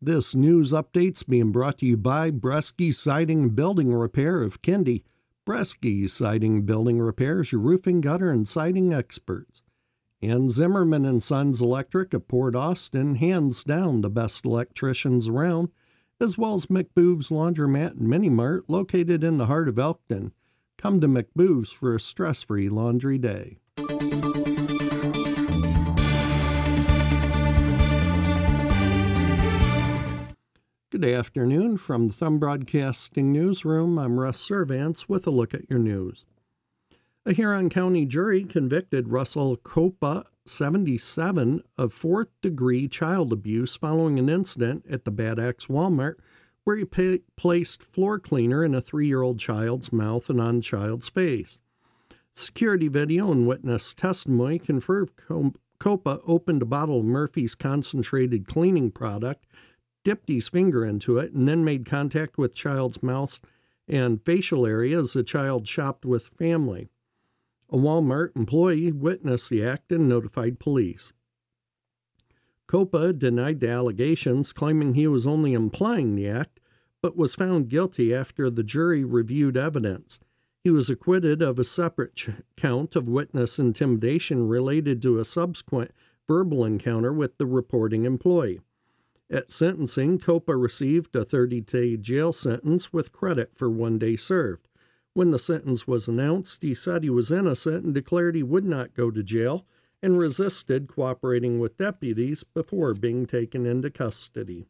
This news update's being brought to you by Bresky Siding and Building Repair of Kendi. Bresky Siding and Building Repair is your roofing, gutter, and siding experts. And Zimmerman & Sons Electric of Port Austin, hands down the best electricians around, as well as McBoob's Laundromat and Mini Mart located in the heart of Elkton. Come to McBoob's for a stress-free laundry day. Good afternoon from the Thumb Broadcasting Newsroom. I'm Russ Servants with a look at your news. A Huron County jury convicted Russell Copa, 77, of fourth-degree child abuse following an incident at the Bad Axe Walmart where he placed floor cleaner in a 3-year-old child's mouth and on the child's face. Security video and witness testimony confirmed Copa opened a bottle of Murphy's concentrated cleaning product, dipped his finger into it, and then made contact with child's mouth and facial area as the child shopped with family. A Walmart employee witnessed the act and notified police. Copa denied the allegations, claiming he was only implying the act, but was found guilty after the jury reviewed evidence. He was acquitted of a separate count of witness intimidation related to a subsequent verbal encounter with the reporting employee. At sentencing, Copa received a 30-day jail sentence with credit for 1 day served. When the sentence was announced, he said he was innocent and declared he would not go to jail and resisted cooperating with deputies before being taken into custody.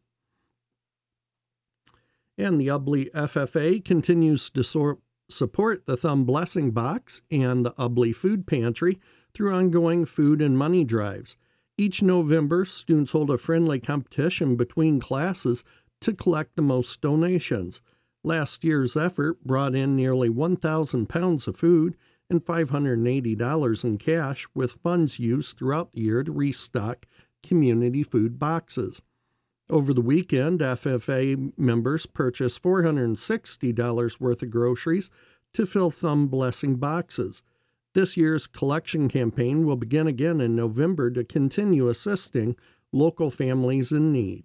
And the Ubly FFA continues to support the Thumb Blessing Box and the Ubly Food Pantry through ongoing food and money drives. Each November, students hold a friendly competition between classes to collect the most donations. Last year's effort brought in nearly 1,000 pounds of food and $580 in cash, with funds used throughout the year to restock community food boxes. Over the weekend, FFA members purchased $460 worth of groceries to fill Thumb Blessing boxes. This year's collection campaign will begin again in November to continue assisting local families in need.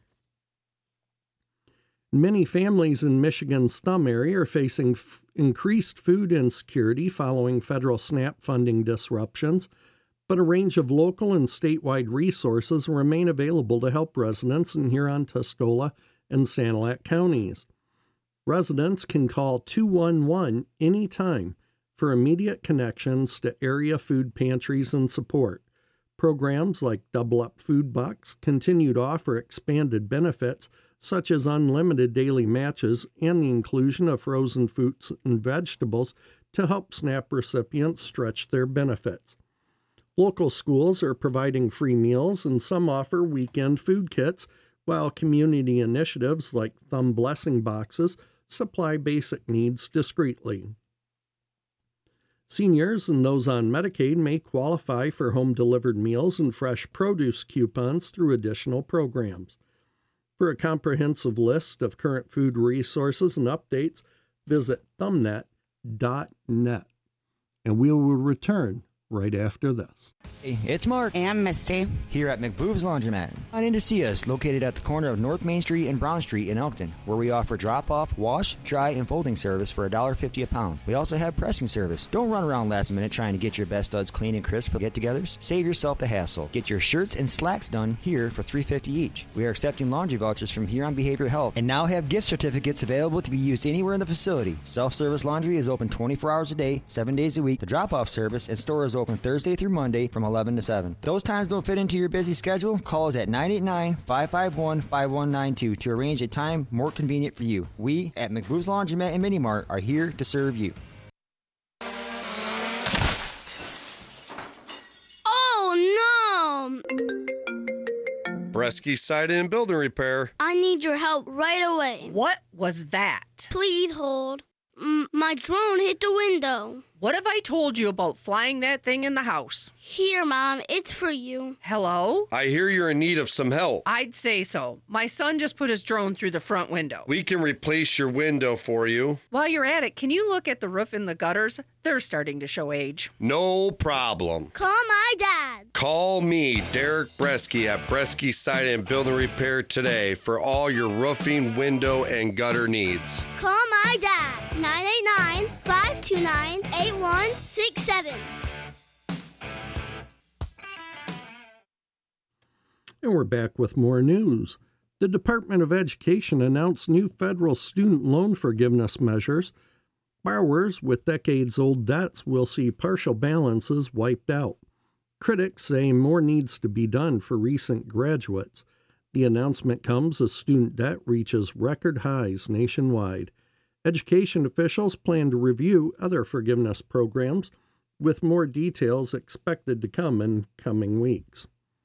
Many families in Michigan's Thumb area are facing increased food insecurity following federal SNAP funding disruptions, but a range of local and statewide resources remain available to help residents in Huron, Tuscola, and Sanilac counties. Residents can call 211 anytime for immediate connections to area food pantries and support. Programs like Double Up Food Bucks continue to offer expanded benefits such as unlimited daily matches and the inclusion of frozen fruits and vegetables to help SNAP recipients stretch their benefits. Local schools are providing free meals and some offer weekend food kits, while community initiatives like Thumb Blessing Boxes supply basic needs discreetly. Seniors and those on Medicaid may qualify for home-delivered meals and fresh produce coupons through additional programs. For a comprehensive list of current food resources and updates, visit thumbnet.net. And we will return right after this. Hey, it's Mark and Misty here at McBoob's Laundromat. Come in to see us, located at the corner of North Main Street and Brown Street in Elkton, where we offer drop-off, wash, dry, and folding service for $1.50 a pound. We also have pressing service. Don't run around last minute trying to get your best studs clean and crisp for get-togethers. Save yourself the hassle. Get your shirts and slacks done here for $3.50 each. We are accepting laundry vouchers from Huron Behavioral Health and now have gift certificates available to be used anywhere in the facility. Self-service laundry is open 24 hours a day, 7 days a week. The drop-off service and store is open Thursday through Monday from 11 to 7. If those times don't fit into your busy schedule, call us at 989-551-5192 to arrange a time more convenient for you. We at McBoob's Laundromat and Mini Mart are here to serve you. Oh no! Bresky Siding and Building Repair. I need your help right away. What was that? Please hold. My drone hit the window. What have I told you about flying that thing in the house? Here, Mom, it's for you. Hello? I hear you're in need of some help. I'd say so. My son just put his drone through the front window. We can replace your window for you. While you're at it, can you look at the roof and the gutters? They're starting to show age. No problem. Call my dad. Call me, Derek Bresky, at Bresky Siding and Building Repair today for all your roofing, window, and gutter needs. Call my dad. 989-529-8167. And we're back with more news. The Department of Education announced new federal student loan forgiveness measures. Borrowers with decades-old debts will see partial balances wiped out. Critics say more needs to be done for recent graduates. The announcement comes as student debt reaches record highs nationwide. Education officials plan to review other forgiveness programs, with more details expected to come in coming weeks.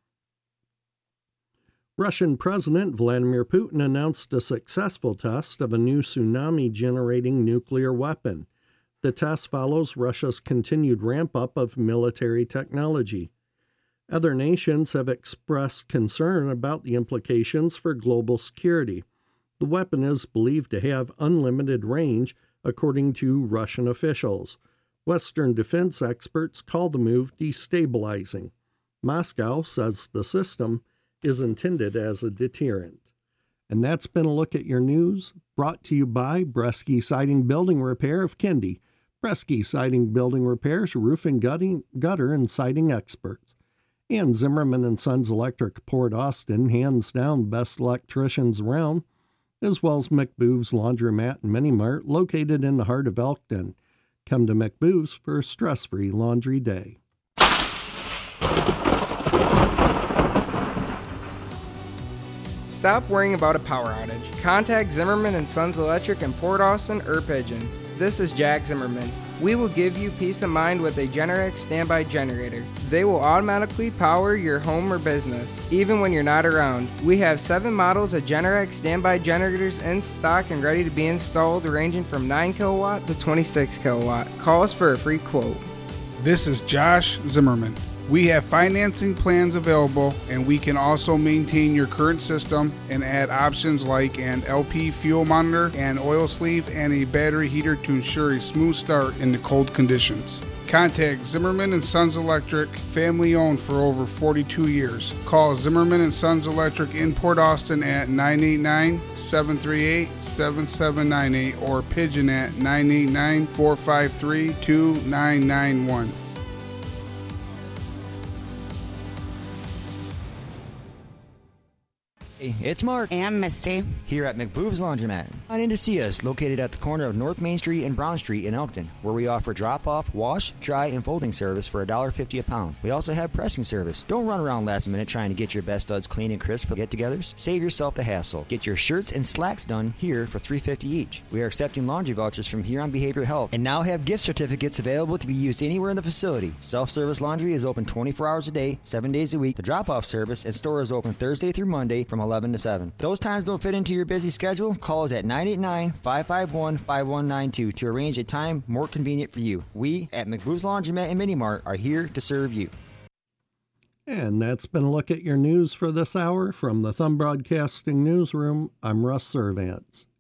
Russian President Vladimir Putin announced a successful test of a new tsunami-generating nuclear weapon. The test follows Russia's continued ramp-up of military technology. Other nations have expressed concern about the implications for global security. The weapon is believed to have unlimited range, according to Russian officials. Western defense experts call the move destabilizing. Moscow says the system is intended as a deterrent. And that's been a look at your news, brought to you by Bresky Siding Building Repair of Kendi. Bresky Siding Building Repair's roofing, gutter, and siding experts. And Zimmerman and Sons Electric Port Austin, hands down best electricians around, as well as McBooth's Laundromat and Mini Mart, located in the heart of Elkton. Come to McBooth's for a stress-free laundry day. Stop worrying about a power outage. Contact Zimmerman and Sons Electric in Port Austin or Pigeon. This is Jack Zimmerman. We will give you peace of mind with a Generac standby generator. They will automatically power your home or business, even when you're not around. We have 7 models of Generac standby generators in stock and ready to be installed, ranging from 9 kilowatt to 26 kilowatt. Call us for a free quote. This is Josh Zimmerman. We have financing plans available, and we can also maintain your current system and add options like an LP fuel monitor, an oil sleeve, and a battery heater to ensure a smooth start in the cold conditions. Contact Zimmerman & Sons Electric, family owned for over 42 years. Call Zimmerman & Sons Electric in Port Austin at 989-738-7798 or Pigeon at 989-453-2991. Hey, it's Mark. And Misty. Here at McBooth's Laundromat. Come in to see us, located at the corner of North Main Street and Brown Street in Elkton, where we offer drop-off, wash, dry, and folding service for $1.50 a pound. We also have pressing service. Don't run around last minute trying to get your best studs clean and crisp for get-togethers. Save yourself the hassle. Get your shirts and slacks done here for $3.50 each. We are accepting laundry vouchers from Huron Behavioral Health and now have gift certificates available to be used anywhere in the facility. Self-service laundry is open 24 hours a day, 7 days a week. The drop-off service and store is open Thursday through Monday from 11 to 7. If those times don't fit into your busy schedule, call us at 989-551-5192 to arrange a time more convenient for you. We at McBooth's Laundromat and Mini Mart are here to serve you. And that's been a look at your news for this hour. From the Thumb Broadcasting Newsroom, I'm Russ Servants.